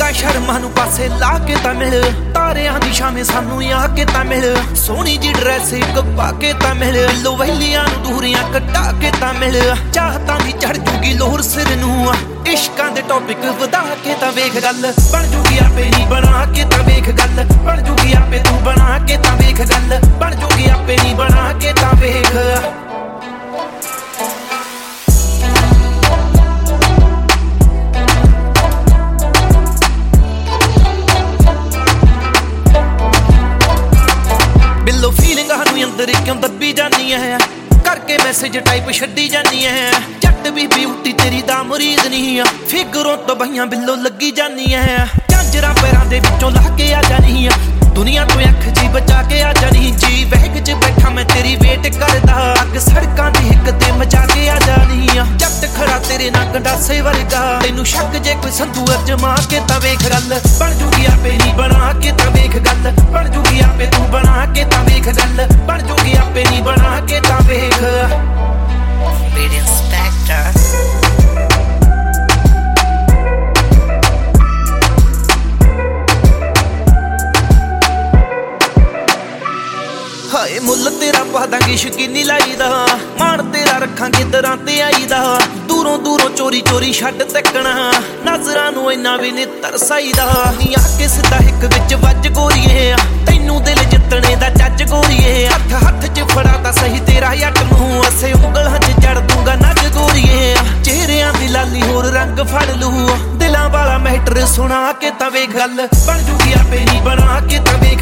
ਤਾਂ ਸ਼ਰਮਾਂ ਨੂੰ ਪਾਸੇ ਲਾ ਕੇ ਤਾਂ ਮਿਲ, ਤਾਰਿਆਂ ਦੀ ਛਾਵੇਂ ਸਾਨੂੰ ਆ ਕੇ ਤਾਂ ਮਿਲ, ਸੋਹਣੀ ਜੀ ਡਰੈਸ ਇੱਕ ਪਾ ਕੇ ਤਾਂ ਮਿਲ, ਲੋਵੈਲੀਆਂ ਨੂੰ ਦੂਰੀਆਂ ਕਟਾ ਕੇ ਤਾਂ ਮਿਲ, ਚਾਹਤਾਂ ਦੀ ਚੜ ਜੂਗੀ ਲੋਰ ਸਿਰ ਨੂੰ, ਇਸ਼ਕਾਂ ਦੇ ਟੌਪਿਕ ਵਧਾ ਕੇ ਤਾਂ ਵੇਖ ਗੱਲ, ਬਣ ਜੂਗੀ ਆਪੇ ਨਹੀਂ ਬਣਾ ਕੇ ਤਾਂ ਵੇਖ ਗੱਲ, ਬਣ ਜੂਗੀ ਆਪੇ ਤੂੰ ਬਣਾ ਕੇ ਤਾਂ ਵੇਖ ਗੱਲ, ਬਣ ਜੂਗੀ ਆਪੇ ਨਹੀਂ ਬਣਾ ਕੇ ਤਾਂ ਵੇਖ। ਬਿੱਲੋ ਫੀਲਿੰਗਾਂ ਨੂੰ ਅੰਦਰ ਕਿਉਂ ਦੱਬੀ ਜਾਂਦੀ ਐ, ਕਰਕੇ ਮੈਸੇਜ ਟਾਈਪ ਛੱਡੀ ਜਾਂਦੀ ਐ, ਜੱਟ ਵੀ ਬਿਊਟੀ ਤੇਰੀ ਦਾ ਮੁਰੀਦ ਨਹੀਂ ਆ, ਫਿਗਰੋਂ ਤੋਂ ਬਈਆਂ ਬਿੱਲੋ ਲੱਗੀ ਜਾਂਦੀ ਐ, ਝਾਂਜਰਾਂ ਪੈਰਾਂ ਦੇ ਵਿੱਚੋਂ ਲਾ ਕੇ ਆ ਜਾਣੀ ਆ, ਦੁਨੀਆ ਤੋਂ ਅੱਖ ਜੀ ਬਚਾ ਕੇ ਆ ਜਾਣੀ, ਜੀ ਵਹਿਕ ਚ ਬੈਠਾ ਮੈਂ ਤੇਰੀ ਵੇਟ ਕਰਦਾ, ਅੱਗ ਸੜਕਾਂ ਦੀ ਹਿੱਕ ਤੇ ਮਚਾ ਕੇ ਆ ਜਾਣੀ ਆ, ਜੱਟ ਖੜਾ ਤੇਰੇ ਨਾਲ ਗੰਡਾਸੇ ਵਰਗਾ, ਤੈਨੂੰ ਸ਼ੱਕ ਜੇ ਕੋਈ ਸੰਧੂ ਅਜਮਾ ਕੇ ਤਾਂ ਵੇਖ ਗੱਲ, ਬਣ ਜੂਗੀ ਆਪੇ ਨਹੀਂ ਬਣਾ ਕੇ ਤਾਂ ਵੇਖ ਗੱਲ, ਬਣ ਜੂਗੀ ਆਪੇ ਤੂੰ ਬਣਾ ਕੇ ਤਾਂ ਵੇਖ ਗੱਲ, ਬਣ ਜੂਗੀ ਆਪੇ ਨਹੀਂ ਬਣਾ ਕੇ ਤਾਂ ਵੇਖ। ਹਾਏ ਮੁੱਲ ਤੇਰਾ ਪਾ ਦਾਂਗੇ ਸ਼ਕੀਨੀ ਲਾਈਦਾ, ਮਾਣ ਤੇਰਾ ਰੱਖਾਂਗੇ ਦਰਾਂ ਤੇ ਆਈਦਾ, ਦੂਰੋਂ ਦੂਰੋਂ ਚੋਰੀ ਚੋਰੀ ਛੱਡ ਤੱਕਣਾ, ਨਜ਼ਰਾਂ ਨੂੰ ਇੰਨਾ ਵੀ ਨੀ ਤਰਸਾਈਦਾ, ਆ ਕੇ ਸਿੱਧਾ ਹਿੱਕ ਵਿੱਚ ਵੱਜ ਗੋਰੀਏ, ਤੈਨੂੰ ਦਿਲ ਜਿੱਤਣੇ ਦਾ ਜੱਜ ਗੋਰੀਏ, ਹੱਥ ਹੱਥ ਚ ਫੜਾ ਤਾਂ ਸਹੀ ਤੇਰਾ ਜੱਟ ਮੂੰਹ, ਅਸੇ ਉਂਗਲਾਂ ਚ ਜੜ ਦੂੰਗਾ ਨੱਜ ਗੋਰੀਏ, ਚਿਹਰਿਆਂ ਦੀ ਲਾਲੀ ਹੋਰ ਰੰਗ ਫੜ ਲੂ, ਦਿਲਾਂ ਵਾਲਾ ਮੈਟਰ ਸੁਣਾ ਕੇ ਤਾਂ ਵੇਖ ਗੱਲ, ਬਣ ਜੂਗੀ ਆਪੇ ਨਹੀਂ ਬਣਾ ਕੇ ਤਾਂ ਵੇਖ